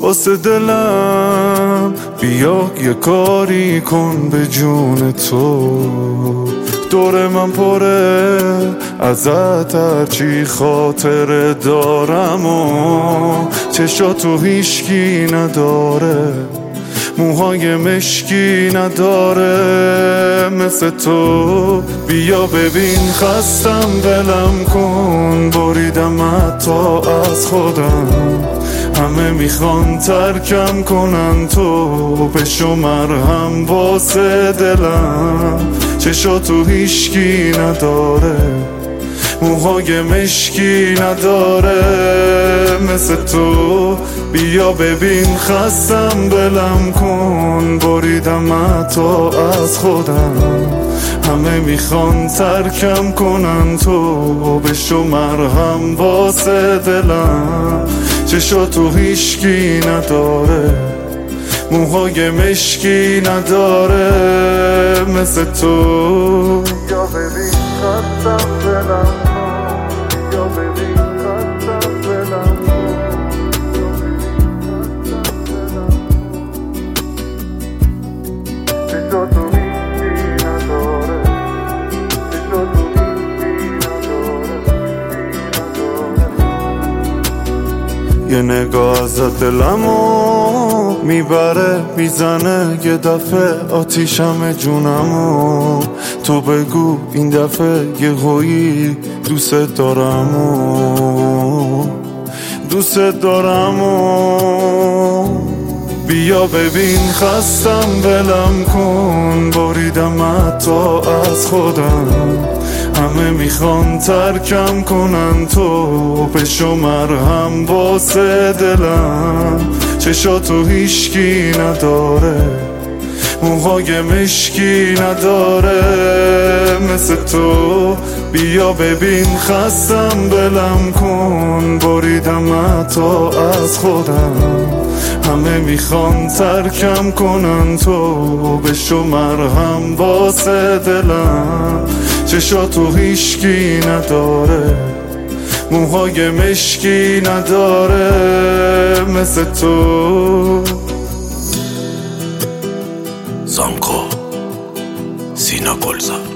واسه دلم بیا یه کاری کن به جون تو. دور من پره ازت هرچی خاطره دارم و چشاتو هیشکی نداره، موهای مشکی نداره مثل تو. بیا ببین خستم ولم کن، بریدم حتی از خودم. همه میخوان ترکم کنن، تو بشو مرهم واسه دلم. چشاتو هیشکی نداره، موهای مشکی نداره مثل تو. بیا ببین خستم ولم کن، بریدم حتی از خودم. همه میخوان ترکم کنن، تو بشو مرهم واسه دلم. چشاتو هیشکی نداره، موهای مشکی نداره مثل تو. یا ببین خستم ولم کن، یا ببین خستم ولم کن، یا ببین خستم ولم کن. چشاتو هیچی نداره، چشاتو هیچی نداره. یه نگاه ازت دلمو میبره میزنه، یه دفعه آتیشم جونمو. تو بگو این دفعه یه هویی دوست دارمو، دوست دارمو. بیا ببین خستم ولم کن، بریدم حتی از خودم. همه میخوان ترکم کنن، تو بشو مرهم واسه دلم. چشاتو هیشکی نداره، موهای مشکی نداره مثل تو. بیا ببین خستم ولم کن، بریدم حتی از خودم. همه میخوان ترکم کنن، تو بشو مرهم واسه دلم. چشاتو هیشکی نداره، موهای مشکی نداره مثل تو. زانکو سینا گلزار.